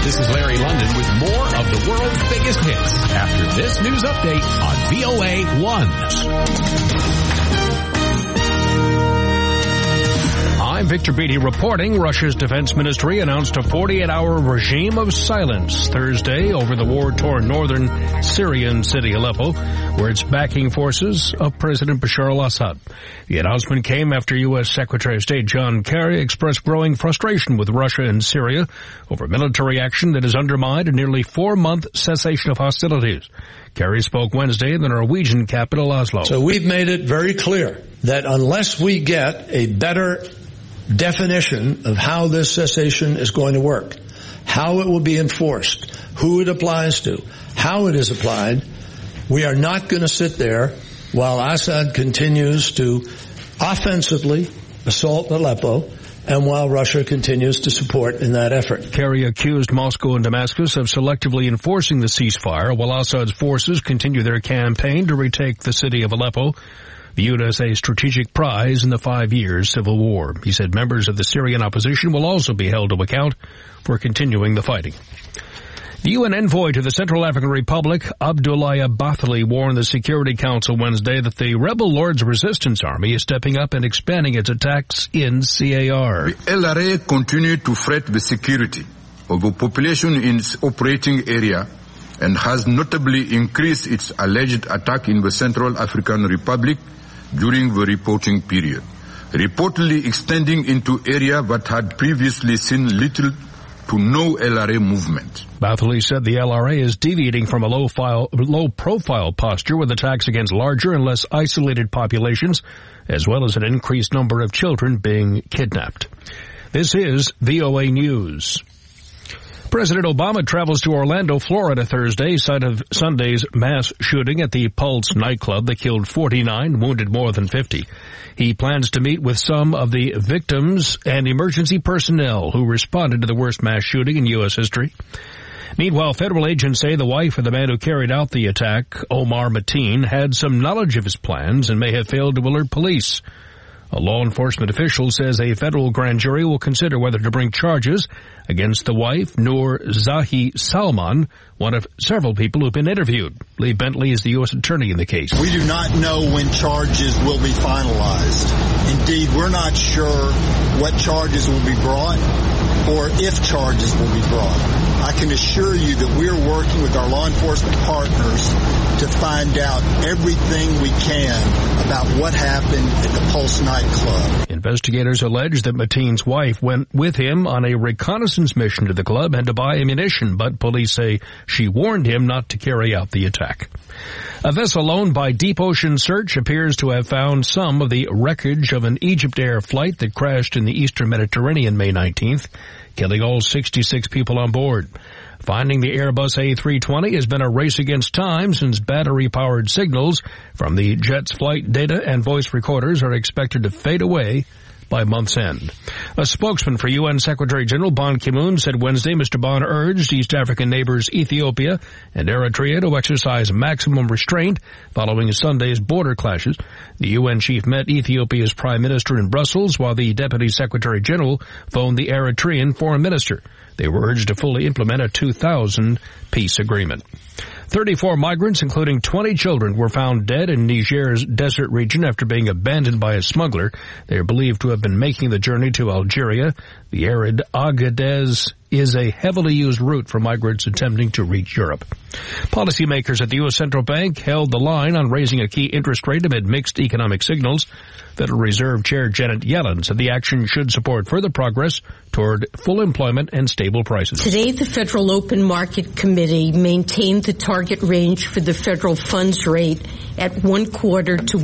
This is Larry London with more of the world's biggest hits after this news update on VOA 1. I'm Victor Beatty reporting. Russia's defense ministry announced a 48-hour regime of silence Thursday over the war-torn northern Syrian city Aleppo, where it's backing forces of President Bashar al-Assad. The announcement came after U.S. Secretary of State John Kerry expressed growing frustration with Russia and Syria over military action that has undermined a nearly 4-month cessation of hostilities. Kerry spoke Wednesday in the Norwegian capital, Oslo. So we've made it very clear that unless we get a better definition of how this cessation is going to work, how it will be enforced, who it applies to, how it is applied, we are not going to sit there while Assad continues to offensively assault Aleppo and while Russia continues to support in that effort. Kerry accused Moscow and Damascus of selectively enforcing the ceasefire while Assad's forces continue their campaign to retake the city of Aleppo, viewed as a strategic prize in the 5-year civil war. He said members of the Syrian opposition will also be held to account for continuing the fighting. The UN envoy to the Central African Republic, Abdoulaye Bathily, warned the Security Council Wednesday that the rebel Lord's Resistance Army is stepping up and expanding its attacks in CAR. The LRA continue to threat the security of the population in its operating area and has notably increased its alleged attack in the Central African Republic during the reporting period, reportedly extending into area that had previously seen little to no LRA movement. Bathily said the LRA is deviating from a low-profile posture with attacks against larger and less isolated populations, as well as an increased number of children being kidnapped. This is VOA News. President Obama travels to Orlando, Florida Thursday, site of Sunday's mass shooting at the Pulse nightclub that killed 49, wounded more than 50. He plans to meet with some of the victims and emergency personnel who responded to the worst mass shooting in U.S. history. Meanwhile, federal agents say the wife of the man who carried out the attack, Omar Mateen, had some knowledge of his plans and may have failed to alert police. A law enforcement official says a federal grand jury will consider whether to bring charges against the wife, Noor Zahi Salman, one of several people who've been interviewed. Lee Bentley is the U.S. attorney in the case. We do not know when charges will be finalized. Indeed, we're not sure what charges will be brought or if charges will be brought. I can assure you that we're working with our law enforcement partners to find out everything we can about what happened at the Pulse nightclub. Investigators allege that Mateen's wife went with him on a reconnaissance mission to the club and to buy ammunition, but police say she warned him not to carry out the attack. A vessel owned by Deep Ocean Search appears to have found some of the wreckage of an Egypt Air flight that crashed in the eastern Mediterranean May 19th, killing all 66 people on board. Finding the Airbus A320 has been a race against time since battery-powered signals from the jet's flight data and voice recorders are expected to fade away by month's end. A spokesman for UN Secretary General Ban Ki-moon said Wednesday Mr. Ban urged East African neighbors Ethiopia and Eritrea to exercise maximum restraint following Sunday's border clashes. The UN chief met Ethiopia's prime minister in Brussels while the deputy secretary general phoned the Eritrean foreign minister. They were urged to fully implement a 2000 peace agreement. 34 migrants, including 20 children, were found dead in Niger's desert region after being abandoned by a smuggler. They are believed to have been making the journey to Algeria. The arid Agadez is a heavily used route for migrants attempting to reach Europe. Policymakers at the U.S. Central Bank held the line on raising a key interest rate amid mixed economic signals. Federal Reserve Chair Janet Yellen said the action should support further progress toward full employment and stable prices. Today, the Federal Open Market Committee maintained the target range for the federal funds rate at 0.25 to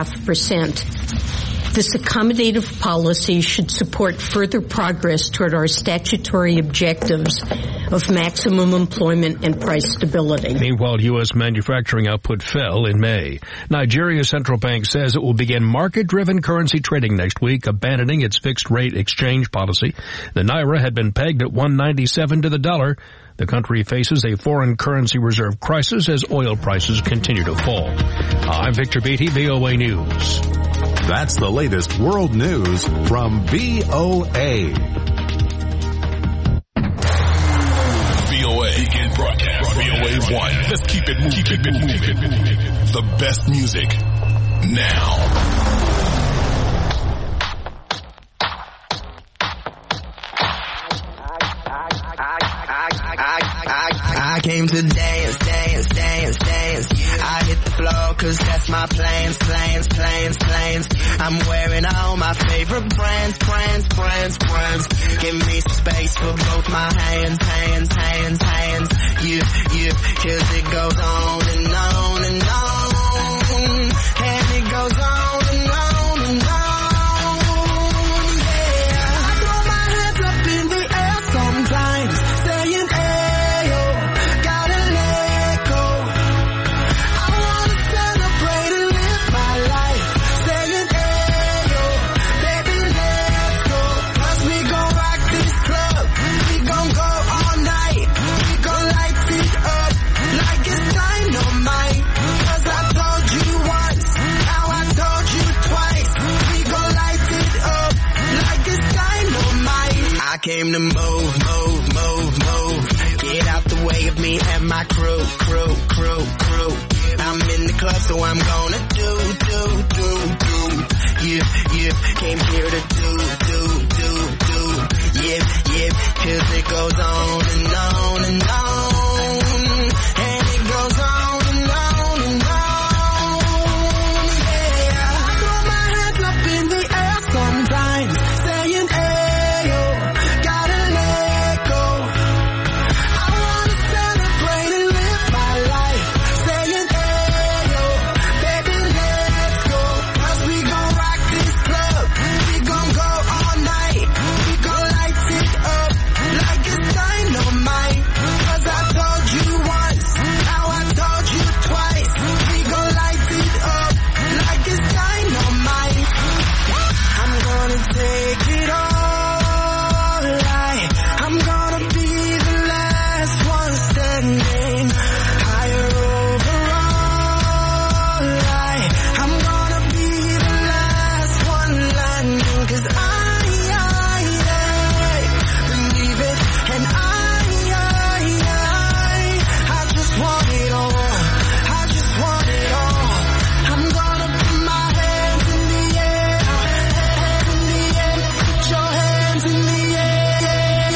0.5%. This accommodative policy should support further progress toward our statutory objectives of maximum employment and price stability. Meanwhile, U.S. manufacturing output fell in May. Nigeria's central bank says it will begin market-driven currency trading next week, abandoning its fixed-rate exchange policy. The naira had been pegged at 197 to the dollar. The country faces a foreign currency reserve crisis as oil prices continue to fall. I'm Victor Beatty, VOA News. That's the latest world news from VOA. Let's keep it moving. The best music now. I came to dance. I hit the floor 'cause that's my plans. I'm wearing all my favorite brands. Give me space for both my hands. Yeah, 'cause it goes on and on and on. And it goes on and on and on. Yeah, I throw my hands up in the air sometimes, saying, ayo, gotta let go. I wanna celebrate and live my life, saying, ayo, baby, let's go. 'Cause we gon' rock this club, we gon' go all night, we gon' light it up like it's dynamite. 'Cause I told you once, now I told you twice, we gon' light it up like it's dynamite. I came to move. Get out the way of me and my crew. I'm in the club, so I'm gonna do. Yeah, came here to do. Yeah, 'cause it goes on and on and on. And it goes on and on and on. Yeah, I throw my hands up in the air sometimes, saying, ayo, gotta let go. I wanna celebrate and live my life, saying, ayo, baby, let's go. 'Cause we gon' rock this club, we gon' go all night, we gon' light it up like it's dynamite. 'Cause I told you once, now I told you twice, we gon' light it up like it's dynamite. I'm gonna take it all night, I'm gonna be the last one standing, higher overall light. I'm gonna be the last one landing, 'cause I believe it, and I just want it all, I just want it all. I'm gonna put my hands in the air, put your hands in the air.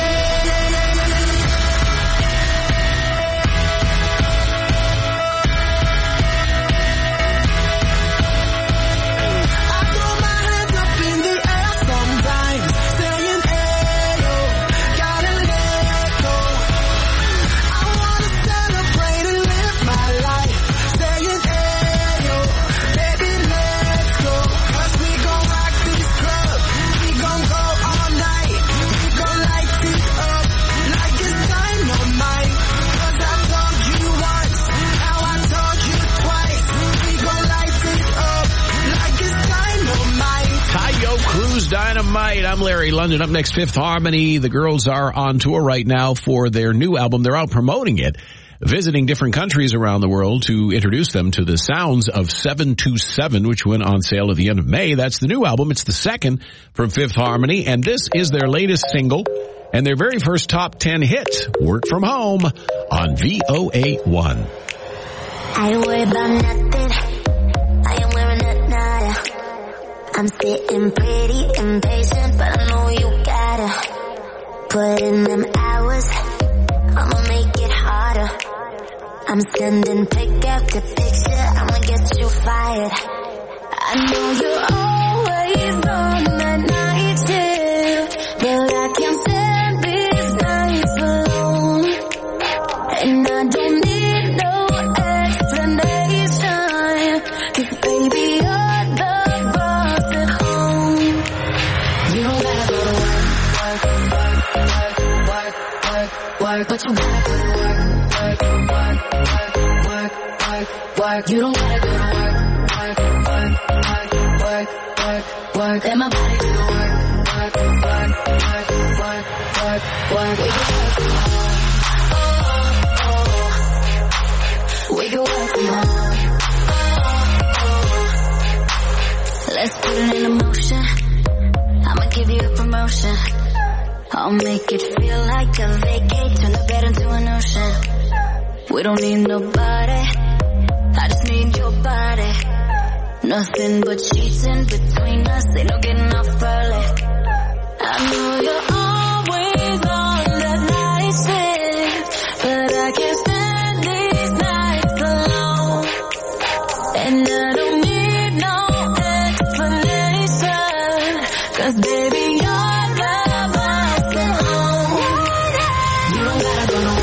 I throw my hands up in the air sometimes, saying, ayo, gotta let go. I wanna celebrate and live my life, saying, ayo, baby, let's go. 'Cause we gon' rock this club, we gon' go all night, we gon' light it up like it's dynamite. 'Cause I told you once, now I told you twice, we gon' light it up like it's dynamite. Tayo Cruz Dynamite. I'm Larry London. Up next, Fifth Harmony. The girls are on tour right now for their new album. They're out promoting it, visiting different countries around the world to introduce them to the sounds of 727, which went on sale at the end of May. That's the new album. It's the second from Fifth Harmony, and this is their latest single and their very first top 10 hit, Work From Home, on VOA1. I don't worry about nothing, I am wearing a nada. I'm sitting pretty impatient, but I know you gotta put in them hours, I'ma make it harder. I'm sending pick after picture, I'ma get you fired. I know you're always on the night shift, but I can't stand these nights alone. And I don't need no explanation, 'cause baby, you're the boss at home. You don't gotta go to work, but you gotta go to work. You don't gotta go to work. Let my body do the work. We can work from home. Let's put it in motion, I'ma give you a promotion. I'll make it feel like a vacate, turn the bed into an ocean. We don't need nobody, I just need your body. Nothing but cheating between us, ain't no getting off early. I know you're always on that night shift, but I can't stand these nights alone. And I don't need no explanation, 'cause baby your love I sent home. You don't gotta go to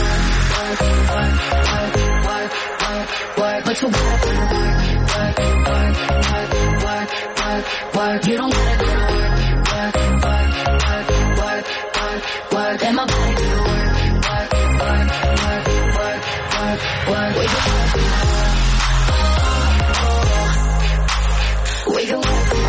work, but you gotta go to work. You don't gotta go to work. Let my body do the work. We can work from home. We can work from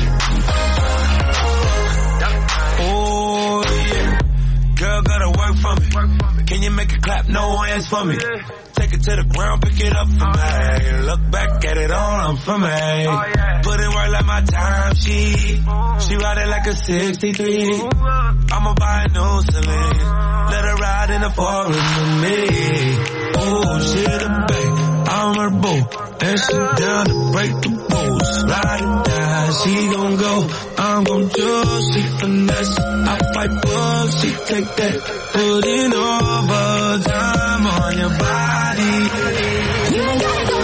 home. Oh yeah, girl gotta work for me. Can you make it clap? No hands for me. Take it to the ground, pick it up for me. Look back at it all, I'm for me. Put in work like my time sheet. She ride it like a 63. I'ma buy a new Celine. Let her ride in the forest with me. Oh, she the babe, I'm her boo. And she down to break the rules. Ride it down, she gon' go. I'm gon' choose, she finesse. I fight for, she take that. Putting overtime on your body. You ain't gotta go to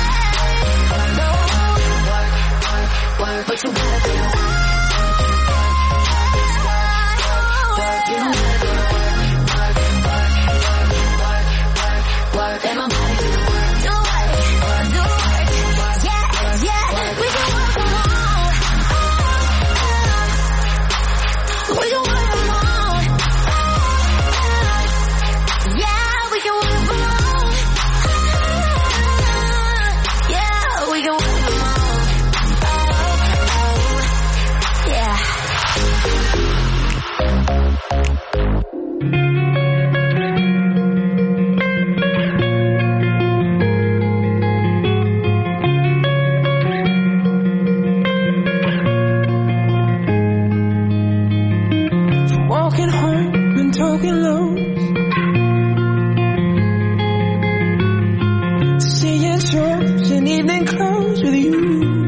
work, but you gotta go to work. You don't gotta go to work. Let my body do the work. Do work. Yeah. We can work from home. We can work from home. Yeah, we can work from home. Yeah, we can work from home. Yeah. Walking home and talking lows, to seeing shows in evening clothes with you.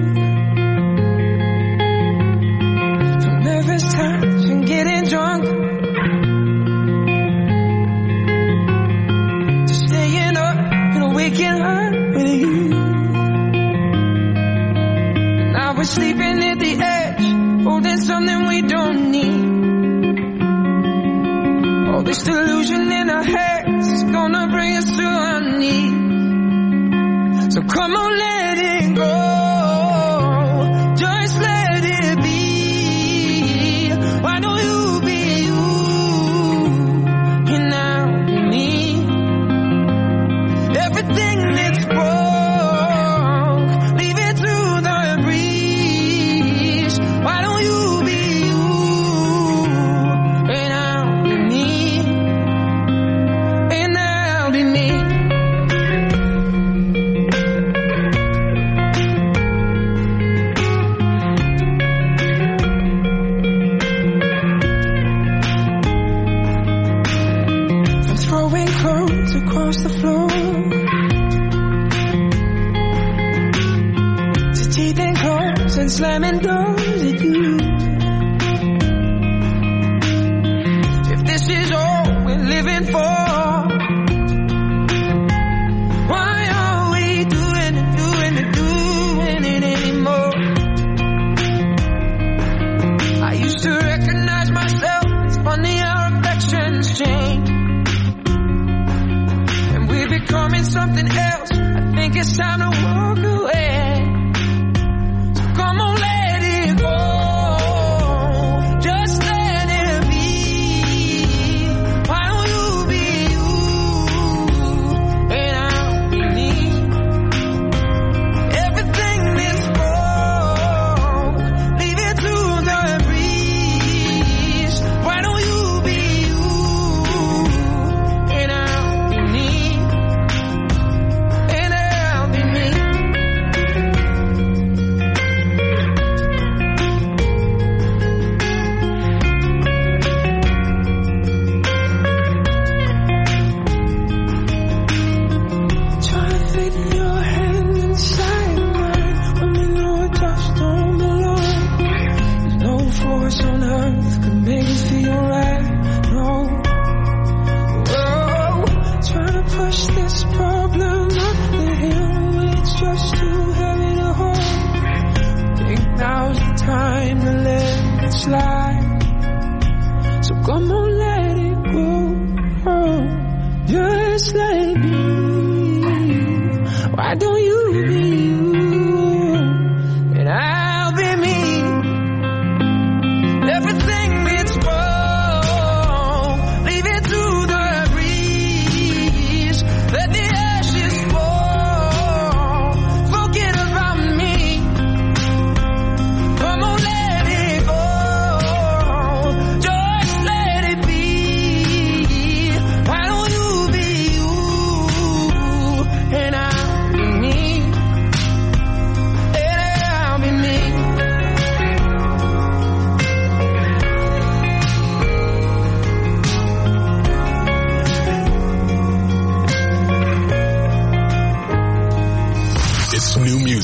From nervous times and getting drunk, to staying up and waking up with you. Now we're sleeping at the edge, holding something we don't need. All this delusion in our heads is gonna bring us to our knees. So come on, let it go. Just let it be. Why don't you be you? And I'll be me. Everything that's broke, leave it to the breeze. Why don't you be you? And I'll be me. And I'll be me. From throwing clothes across the floor, to teething cars and slamming doors at you. If this is all we're living for, why are we doing it anymore? I used to recognize myself. It's funny how affections change, and we're becoming something else. I think it's time to walk away. So come on, let it go. Just let it be. Why don't you be you? And I'll be me. Everything that's broke, leave it to the breeze. Why don't you be you? And I'll be me. And I'll be me.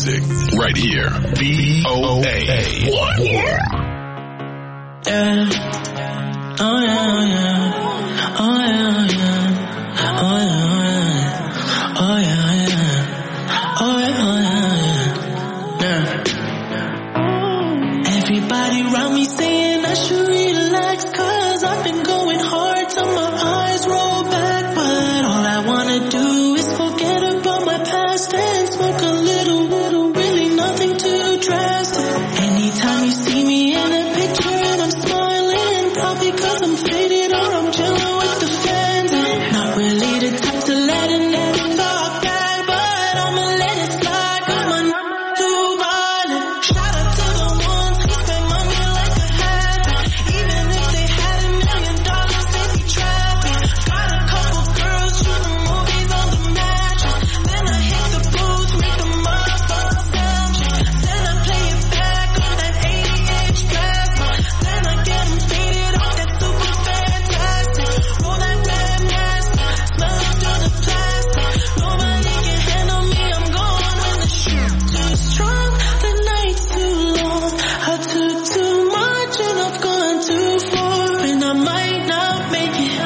music right here. VOA. Yeah. Oh yeah, yeah. Oh yeah, yeah. Oh yeah, oh yeah, yeah. Oh yeah, yeah. Everybody around me saying I should relax, 'cause I've been going hard till my eyes roll back. But all I wanna do is forget about my past and smoke a little, really nothing too drastic. Anytime you see me in a picture and I'm smiling, probably 'cause I'm faded or I'm chilling with the fans. And not really the type to let it talk back, but I'ma let it slide 'cause my too violent. Shout out to the ones who spend money like a habit. Even if they had $1 million, they'd be trapping. Got a couple girls shooting movies on the mattress. Then I hit the booth, make the motherfucker sound check. Then I play it back on that 80-inch plasma. Then I get them faded off that super fantastic. Roll that bad nasty, smell it through the plastic. Nobody can handle me, I'm going when the shit too strong, the night's too long. I took too much and I've gone too far, and I might not make it.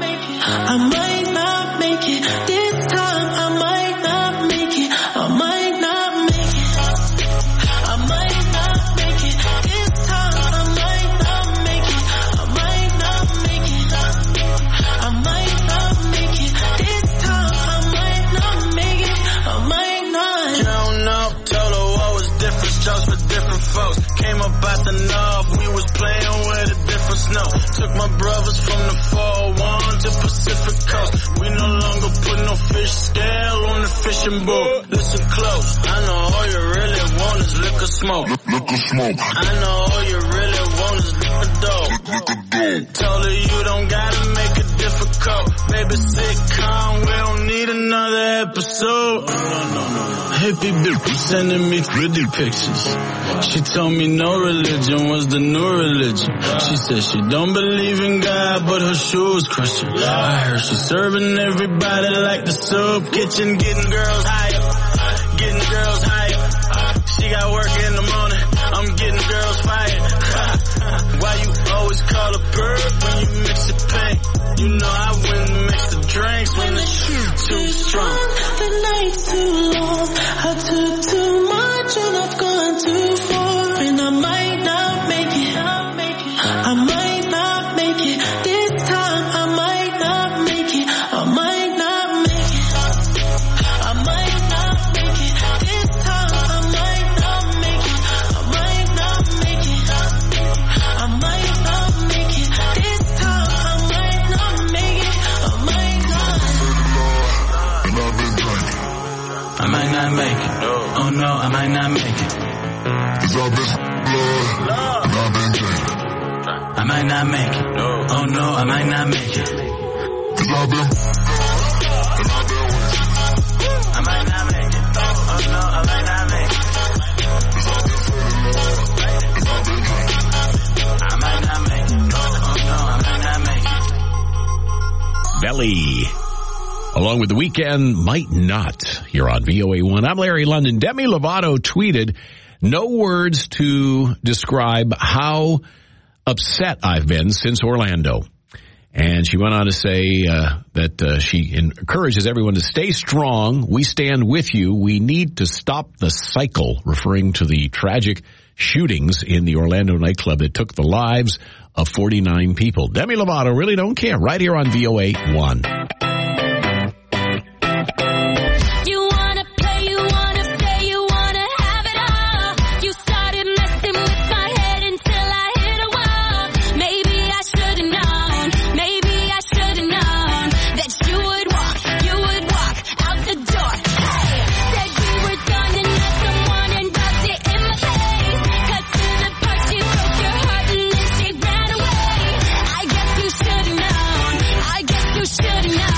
I might not make it this time. I might not make it. I might not make it. I might not make it this time. I might not make it. I might not make it. I might not make it this time. I might not make it. I might not. You don't know, told her what was different strokes for different folks. Came up out the north, we was playing with a different snow. Took my brothers from the 401 to Pacific Coast. We no longer put no fish scale on the fishing boat. Listen close, I know all you really want is liquor smoke. I know all you really want is liquor dope. Told her you don't gotta make it difficult. Baby, sitcom, we don't need another episode. Hippie bitch sending me pretty pictures. She told me no religion was the new religion. She said she don't believe in God, but her shoes Christian. I heard she serving everybody like the soup kitchen, getting girls higher, getting girls higher. She got work in the morning, I'm getting girls fired. Why you always call a bird when you mix the paint? You know I wouldn't mix the drinks when the shit too strong. The night's too long. I took too much and I've gone too far, and I might not make it. I might not make it this time. I might not make it. I might not make it. I might not make it this time. I might not make it. I might not make it. I might not make it this time. I might not make it. I might not. I might not make it. Oh no, I might not make it. I might not make it. Oh no, I might not make it. I might not make it. Oh no, I might not make it. I might not make it. Oh no, I might not make it. Belly. Along with The Weeknd, Might Not, here on VOA1. I'm Larry London. Demi Lovato tweeted, no words to describe how upset I've been since Orlando. And she went on to say that she encourages everyone to stay strong. We stand with you. We need to stop the cycle, referring to the tragic shootings in the Orlando nightclub that took the lives of 49 people. Demi Lovato, Really Don't Care, right here on VOA1. Should've known.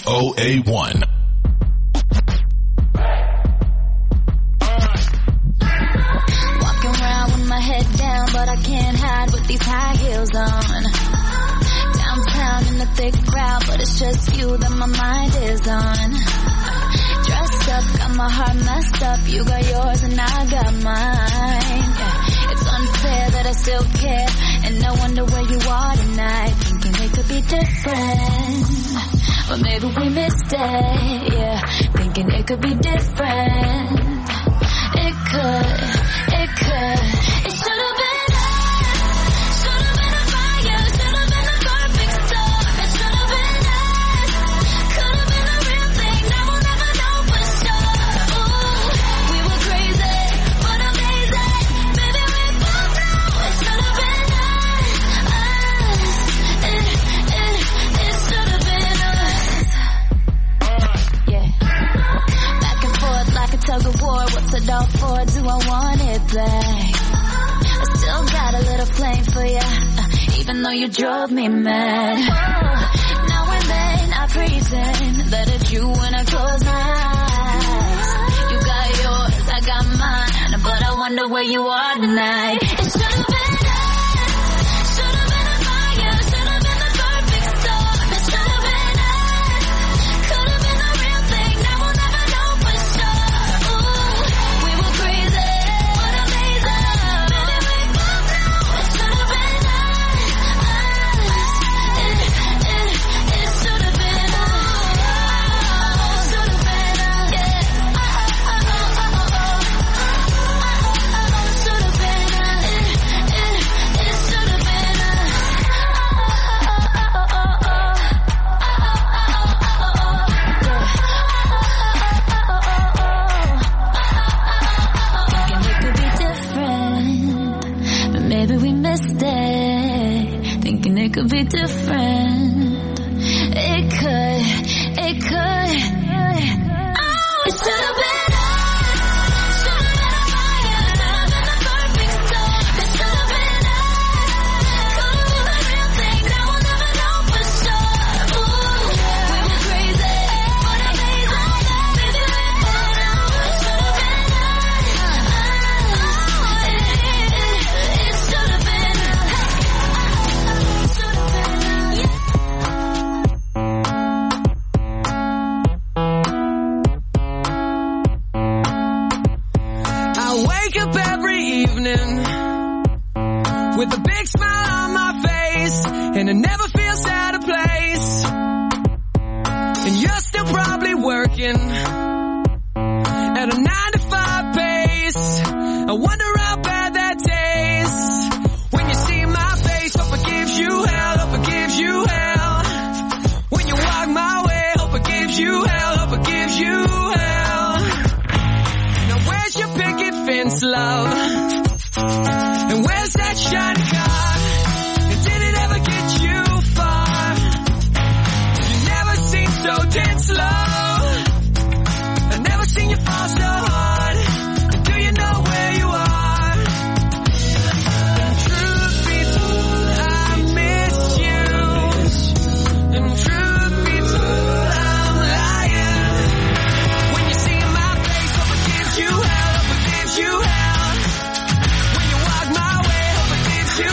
VOA1. Walking around with my head down, but I can't hide with these high heels on. Downtown in the thick crowd, but it's just you that my mind is on. Dressed up, got my heart messed up. You got yours and I got mine. Yeah. It's unfair that I still care, and I wonder where you are tonight. Thinking it could be different, but maybe we missed it. Yeah, thinking it could be different. It could. It should have been us. Should have been a fire. Should have been the perfect storm. It should have been us. Could have been the real thing. Now we'll never know for sure. Ooh, we were crazy, but amazing. Maybe we both know it should have been us. It should have been us. Yeah. Back and forth like a tug of war. What's it all for? Do I want it back? I still got a little flame for you, even though you drove me mad. Oh, now and then I pretend that it's you when I close my eyes. You got yours, I got mine, but I wonder where you are tonight. It should have been us. Should have been a fire. Should have been the perfect storm. It should have been us. Could have been the real thing. Now we'll never know for sure. Ooh, we were crazy, but amazing. Maybe we both know it should have been us. It should have been us. Should have been us. Yeah. Should have been us. It should have been Thinking it could be different, but maybe we missed it. Thinking it could be different. It could. It should have been us. Should have been a fire. Should have been the perfect storm. It should have been us. Could have been the real thing. Now we'll never know for sure. Ooh, we were crazy, but amazing. Maybe we both know it should have been us. It should have been us. Should have been us. I wake up every evening with a big smile on my face, and I never feel out of place. And you're still probably working at a 9-to-5 pace. I wonder how bad that tastes when you see my face. Hope it gives you hell. Hope it gives you hell. When you walk my way, hope it gives you hell. Hope it gives you hell. Now where's your picket fence, love? And where's that shiny car? And did it ever get you far? You never seem so dead slow. I've never seen you fall so hard. Do you know where you are? And truth be told, I miss you. And truth be told, I'm lying. When you see my face, hope it gives you hell. Hope it gives you hell. When you walk my way, hope it gives you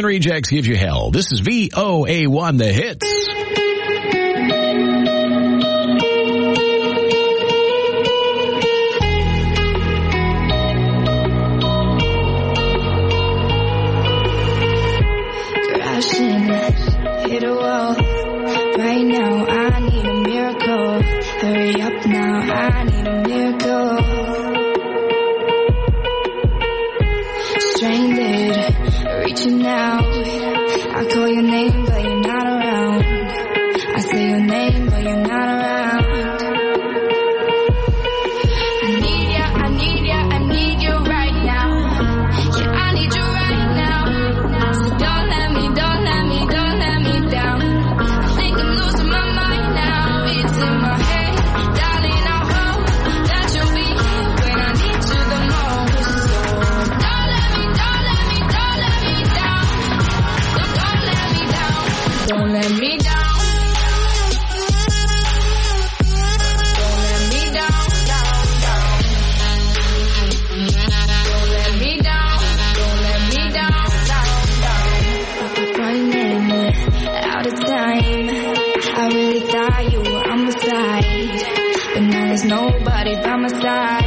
Rejects gives you hell. This is VOA1, the hits. Hit a wall. Right now I need a miracle. Hurry up now, I need a miracle. Stranded, reaching out. I call your name but you're not around. I say your name but you're not around. I need ya, I need ya, I need you right now. Yeah, I need you right now. So don't let me down. I think I'm losing my mind now. It's in my head, darling. I hope that you'll be here when I need you the most. So don't let me down. So don't let me down. Don't let me down. Don't let me down, down, down. Don't let me down. Don't let me down, down, down. Running out of time. I really thought you were on my side, but now there's nobody by my side.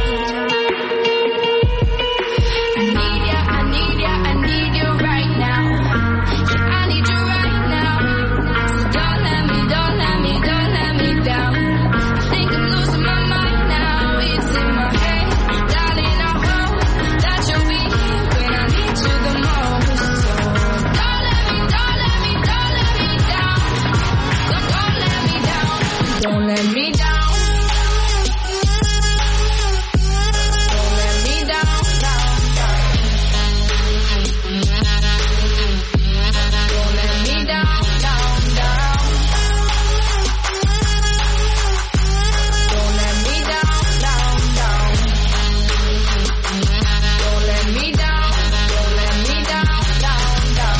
I need ya, I need ya, I need you right now. Yeah, I need you right now. So don't let me down. I think I'm losing my mind now. It's in my head, darling. I hope that you'll be here when I need you the most. So don't let me down. So don't let me down. Don't let me down. Don't let me down, down, down. Don't let me down, down, down. Don't let me down, down, down. Don't let me down, down, down.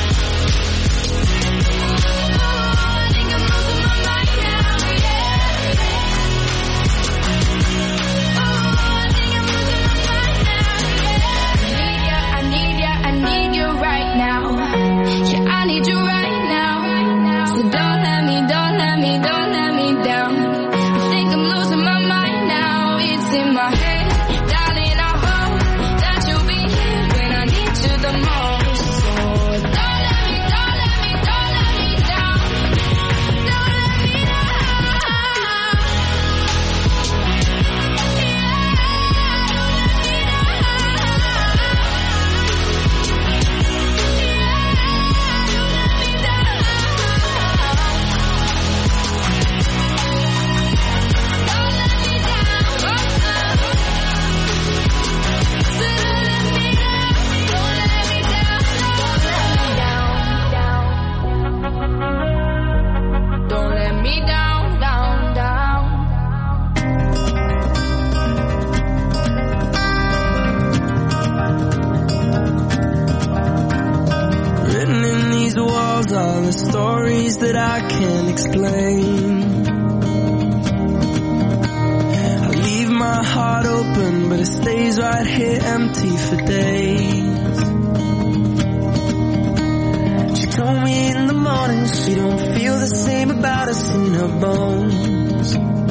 I think I'm losing my mind now, yeah. I think I'm losing my mind now, yeah. I need you right now. Yeah, I need you right now. So don't let me down. I think I'm losing my mind now. It's in my head, darling. I hope that you'll be here when I need you the most. So don't let me down. Don't let me down. Don't let me down, down, down. Written in these walls are the stories that I can't explain. I leave my heart open, but it stays right here empty for days. She told me in the morning she don't feel the same about us in her bones.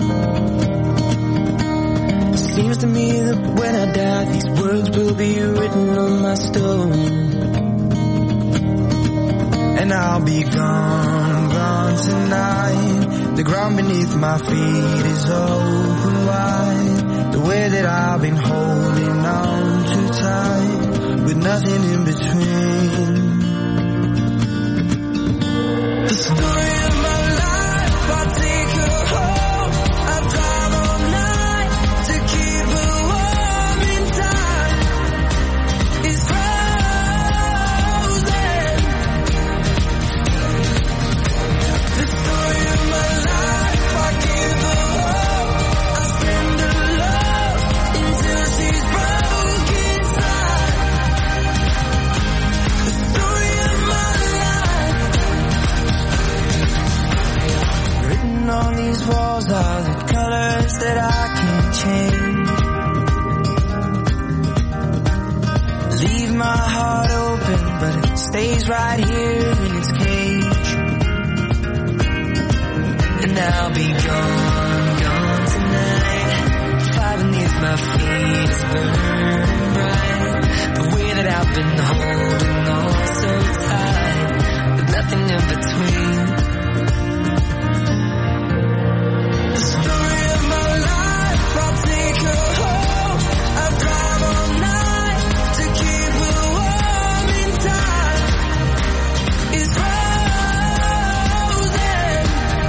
Seems to me that when I die, these words will be written on my stone. And I'll be gone, gone tonight. The ground beneath my feet is open wide. The way that I've been holding on too tight, with nothing in between. The story of my life, I take her home. I drive all night to keep her warm in time. It's frozen. The story of my life, I give her hope. I send her love until she's broke inside. The story of my life. Written on these walls are the colors that I can't change. Leave my heart open, but it stays right here in its cage. And I'll be gone tonight. Fire beneath my feet is burning bright. The way that I've been holding on so tight, with nothing in between. The story of my life, I'll take her home. I'll drive all night to keep her warm in time. It's frozen.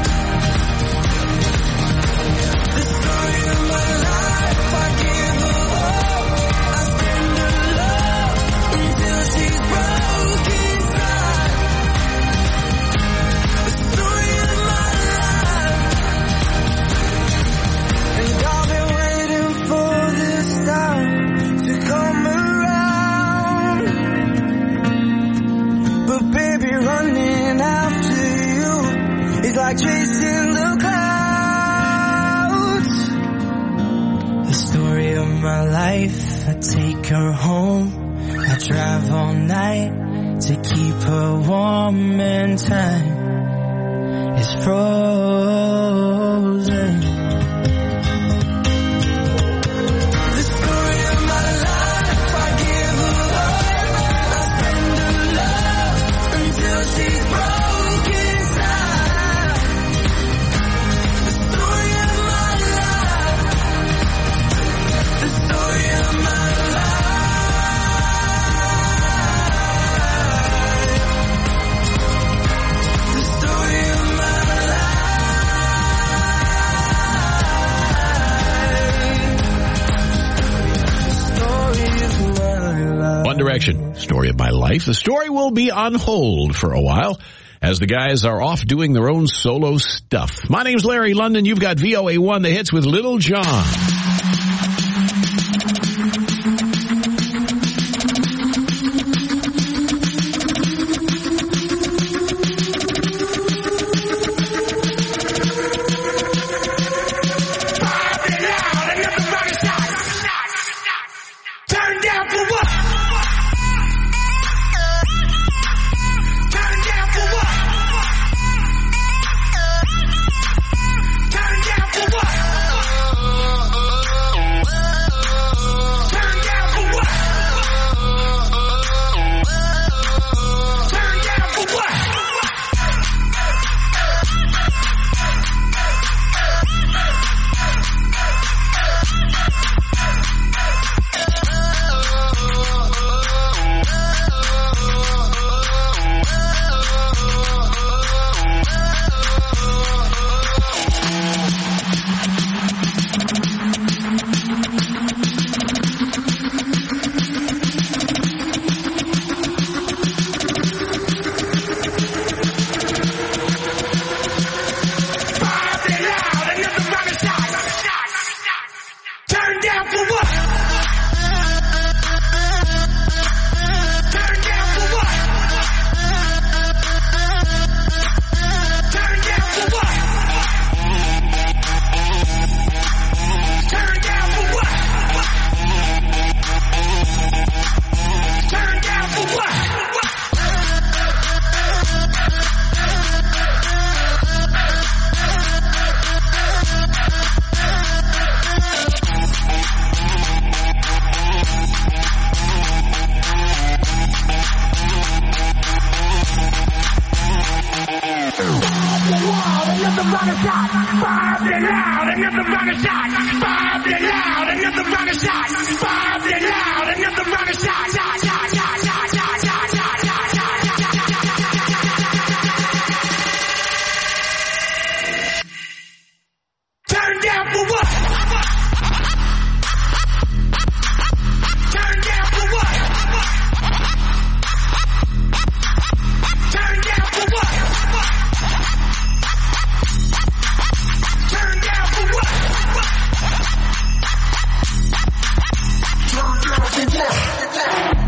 The story of my life, I give her hope. I send her love until she's broken inside. The story of my life. And I've been waiting for this time to come around. But baby, running after you is like chasing the clouds. The story of my life, I take her home. I drive all night to keep her warm, and time is frozen. The story of my life, I give her hope. I send her love until she's broken inside. The story of my life. The story of my life. The story of my life. One Direction, story of my life. The story will be on hold for a while as the guys are off doing their own solo stuff. My name's Larry London. You've got VOA1, the hits with Little John. Turn down for what? Turn down for what? Turn down for what? Turn down for what? Turn down for what? Turn down for what? Turn down for what? Turn down for what? Turn down for what? Turn down for what? Another rocket shot, five it loud, another rocket shot, five it loud, another rocket shot, five it loud, another rocket shot, shot, shot, shot, shot, shot, shot, shot, shot, shot. Turn down for what? Turn down for what? Turn down for what? Turn down for what? Turn down for what?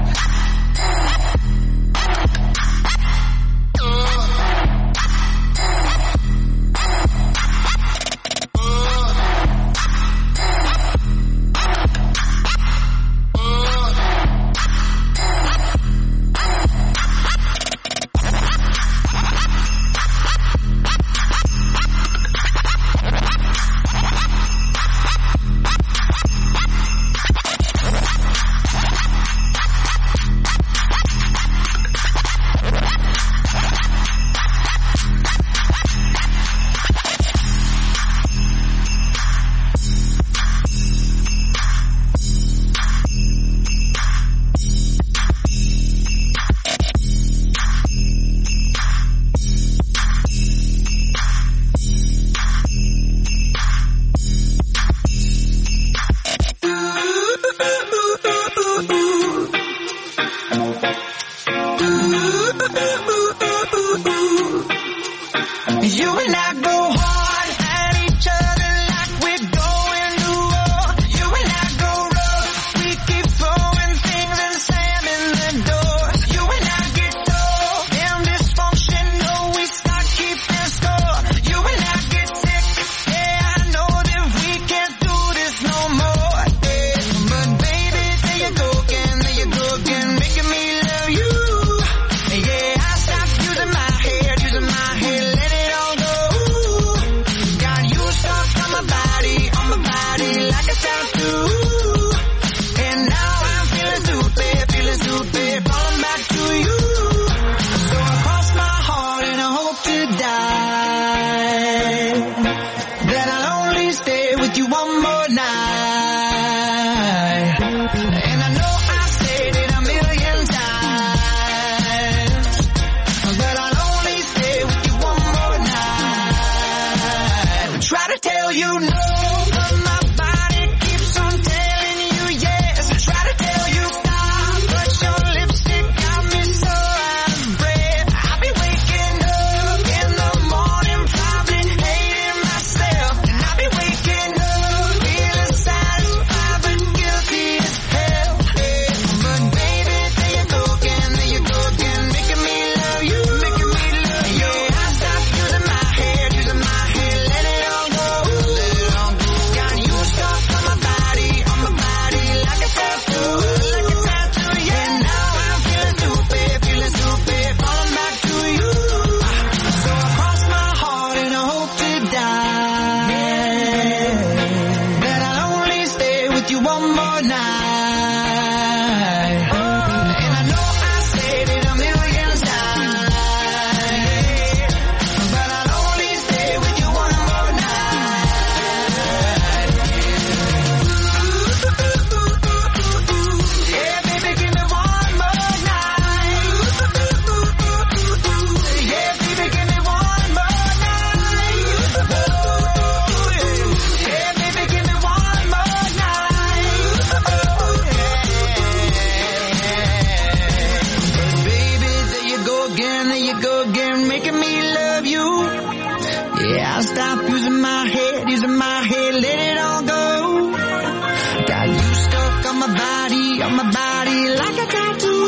making me love you. Yeah, I'll stop using my head, let it all go. Got you stuck on my body like a tattoo.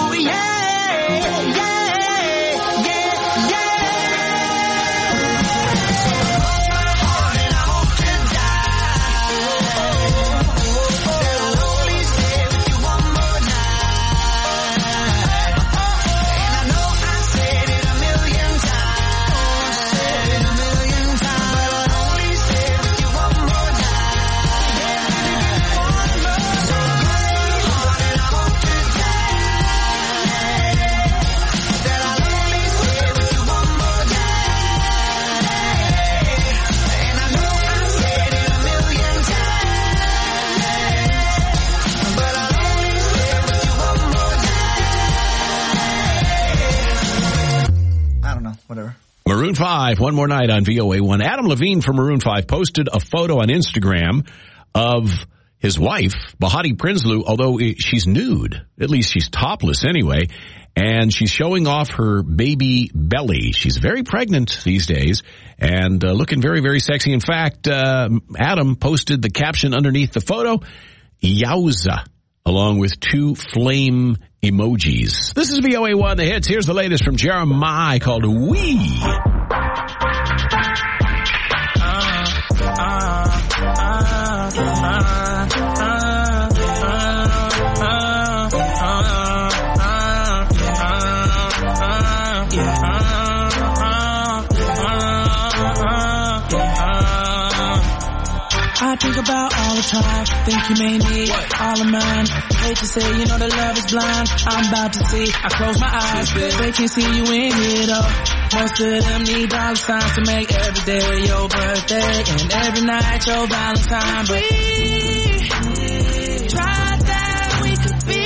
Maroon 5, One More Night on VOA1. Adam Levine from Maroon 5 posted a photo on Instagram of his wife, Bahati Prinsloo, although she's nude. At least she's topless anyway. And she's showing off her baby belly. She's very pregnant these days and looking very, very sexy. In fact, Adam posted the caption underneath the photo, Yowza, along with 2 flame emojis. This is VOA1, The Hits. Here's the latest from Jeremiah called We. I think about all the time, think you may need all of mine. Hate to say, you know that love is blind. I'm about to see, I close my eyes, they can see you in here though. Most of them need dollar signs to make every day your birthday and every night your Valentine. But we tried that we could be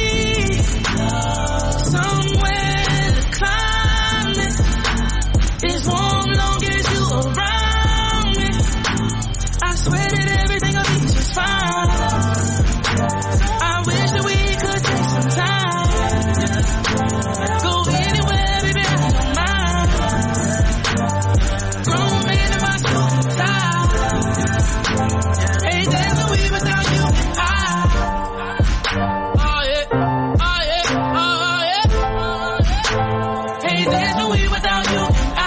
somewhere in the climate is warm long as you around me. I swear that everything will be just fine. I wish that we could take some time. Go anywhere, baby, I don't mind. Grown man in my suit and tie. Hey, there's no way without you and I. Oh yeah, oh yeah, oh yeah. Hey, there's no way without you and I.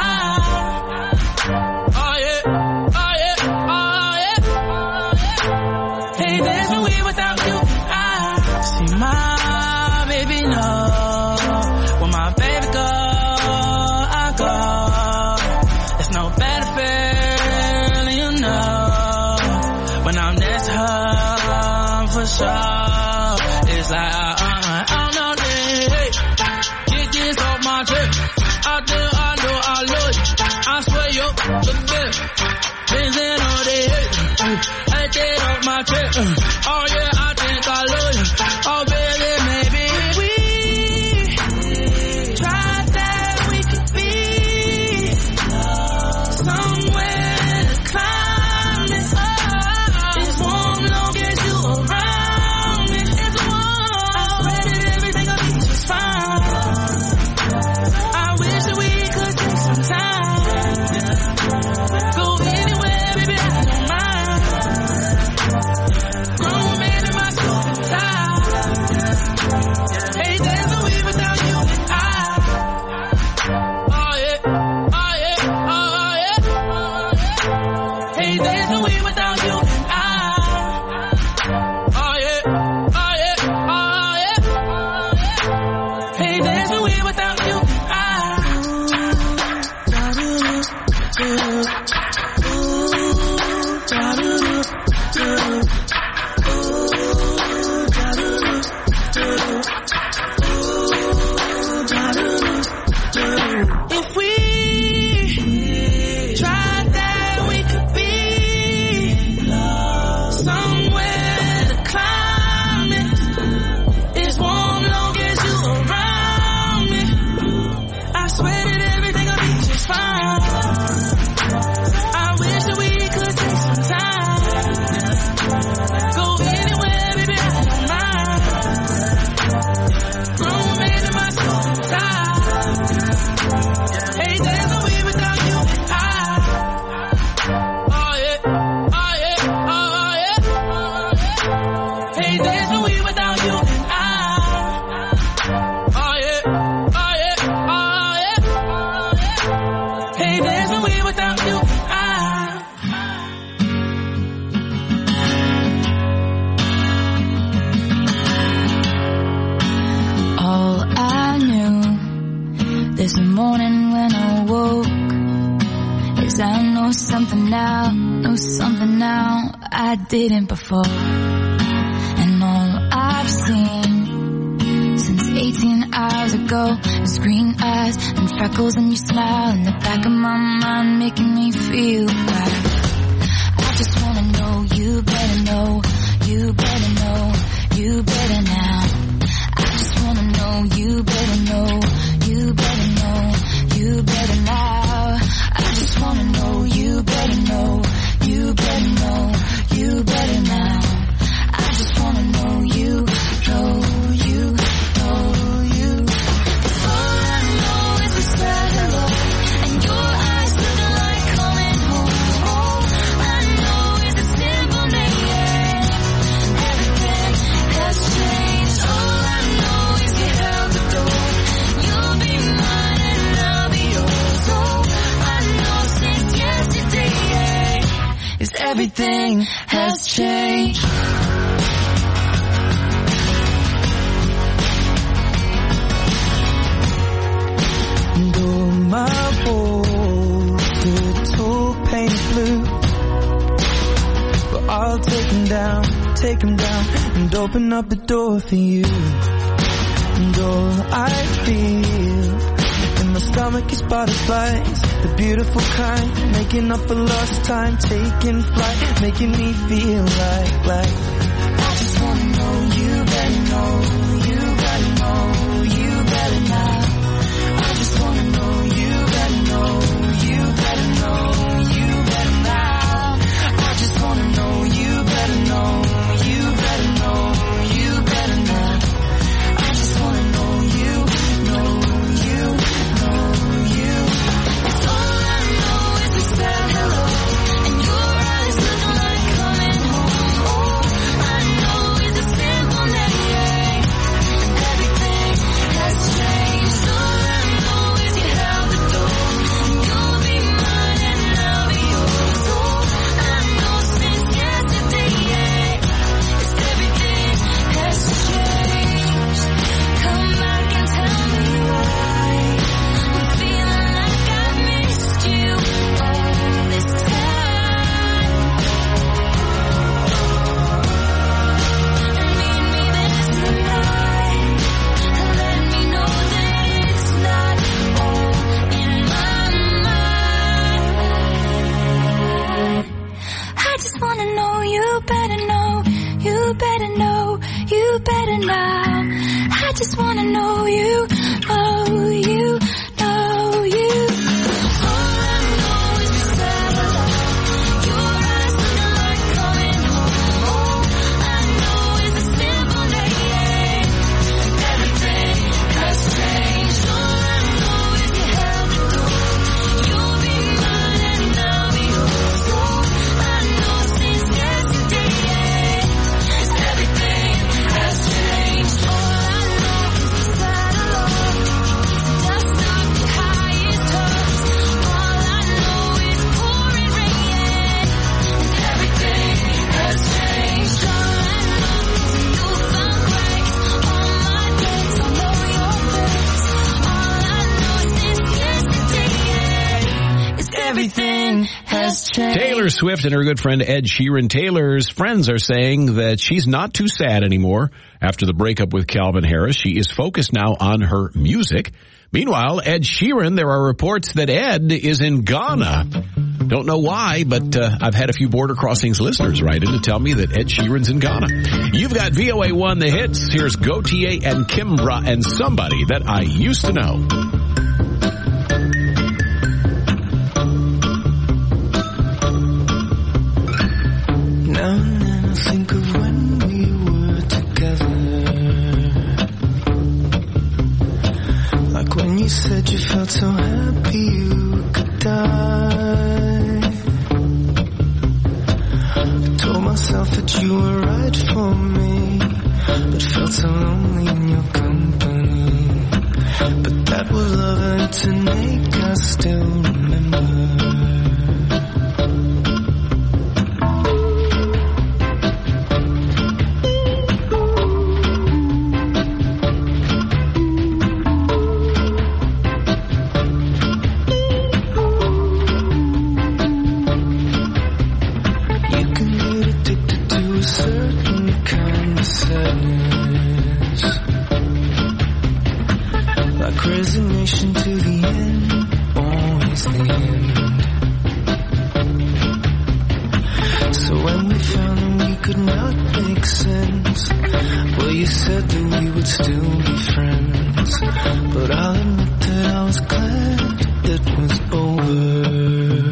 Oh yeah, oh yeah, oh yeah. Hey, there's no way without you and I. See my baby know where my baby go, I go. There's no better feeling, you know, when I'm next to her for sure. It's like I'm not late. Get this off my chest. I know I love you. I swear you're the best. Dancing all day. I take off my chest. Oh yeah, I think I love you. Oh baby, maybe we tried that we could be somewhere in the climate is warm long as you around me. It's warm. I swear that everything will be just fine. I wish that we could take some time. Go anywhere, baby, I don't mind. Grown man in my Hey, there's no way without you. All I knew this morning when I woke is I know something now I didn't before. And all I've seen since 18 hours ago is green eyes and freckles and your smile in the back of my mind making me feel right. I just wanna know, you better know, you better know, you better now. I just wanna know, you better know, you better know, you better now. I just wanna know, you better know, you better know, you better now. I just wanna know, you know, you know, you. All I know is a sad hello, and your eyes looking like coming home. All I know is a simple name. Everything has changed. All I know is you held the door. You'll be mine and I'll be yours. All I know since yesterday is everything has changed. My walls, they're tall painted blue, but I'll take them down, and open up the door for you. And all I feel in my stomach is butterflies, the beautiful kind, making up for lost time, taking flight, making me feel like I just wanna know, you better know, you better know, you better now. I just wanna know, you better know, you better know, you better now. I just wanna know, you better know, you better know, you better now. I just wanna know, you know, you know, you. It's all I know is a sad hello, and your eyes looking like coming home. All I know is a simple name, and everything has changed. All I know is you held the door. You'll be mine and I'll be yours. All I know since yesterday is everything has changed. Come back and tell me why I'm feeling like I missed you all this time. And meet me there tonight. Let me know that it's not all in my mind. I just wanna know, you better know, you better know, you better now. I just wanna know, you know, you know, you. All I know is the sad hello, your eyes looking like coming home. All I know is a simple name, everything has changed. All I know is you held the door. You'll be mine and I'll be yours. All I know since yesterday is everything has changed. All I know is the sad hello, dust up the highest hopes. All I know is pouring rain, and everything has changed. All I know is new sun breaks on my days. I know your face. All I know since yesterday is everything has changed. Taylor Swift and her good friend Ed Sheeran. Taylor's friends are saying that she's not too sad anymore after the breakup with Calvin Harris. She is focused now on her music. Meanwhile, Ed Sheeran, there are reports that Ed is in Ghana. Don't know why, but I've had a few Border Crossings listeners write in to tell me that Ed Sheeran's in Ghana. You've got VOA1 The Hits. Here's Gautier and Kimbra and Somebody That I Used to Know. Now and then I think of when we were together, like when you said you felt so happy you could die. I told myself that you were right for me, but felt so lonely in your company. But that was love and to make us still remember. sense. Well, you said that we would still be friends, but I'll admit that I was glad it was over.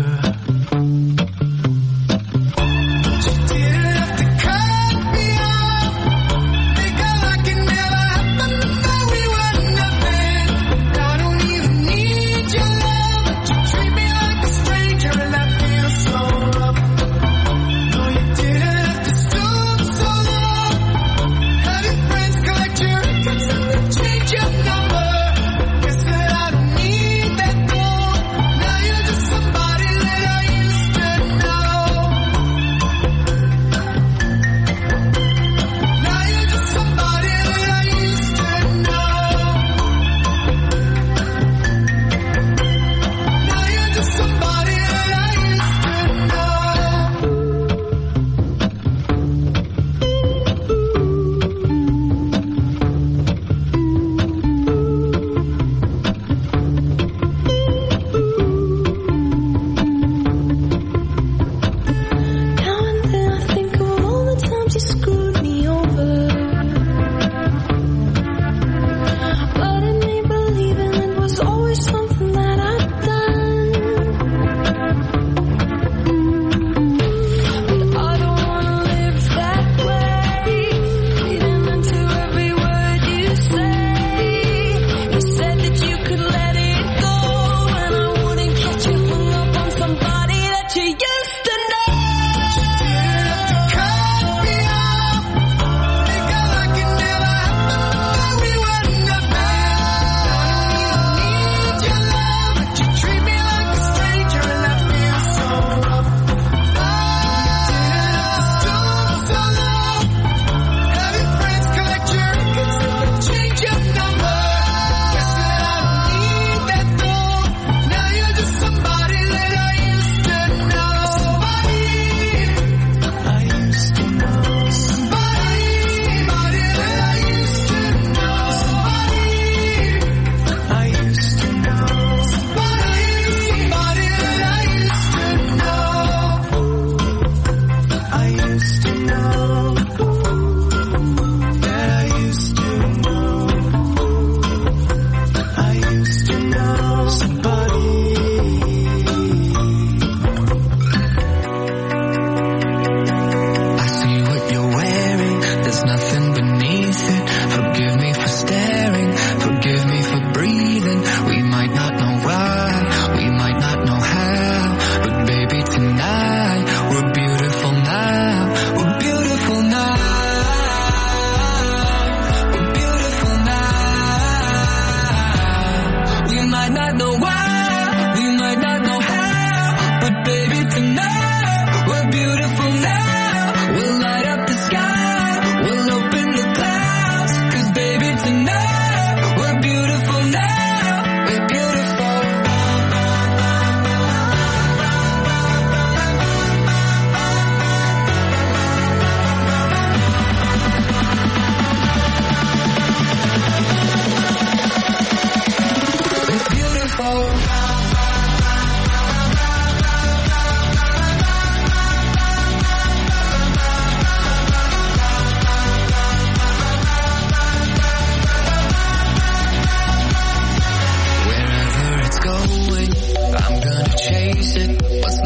I'm gonna chase it. What's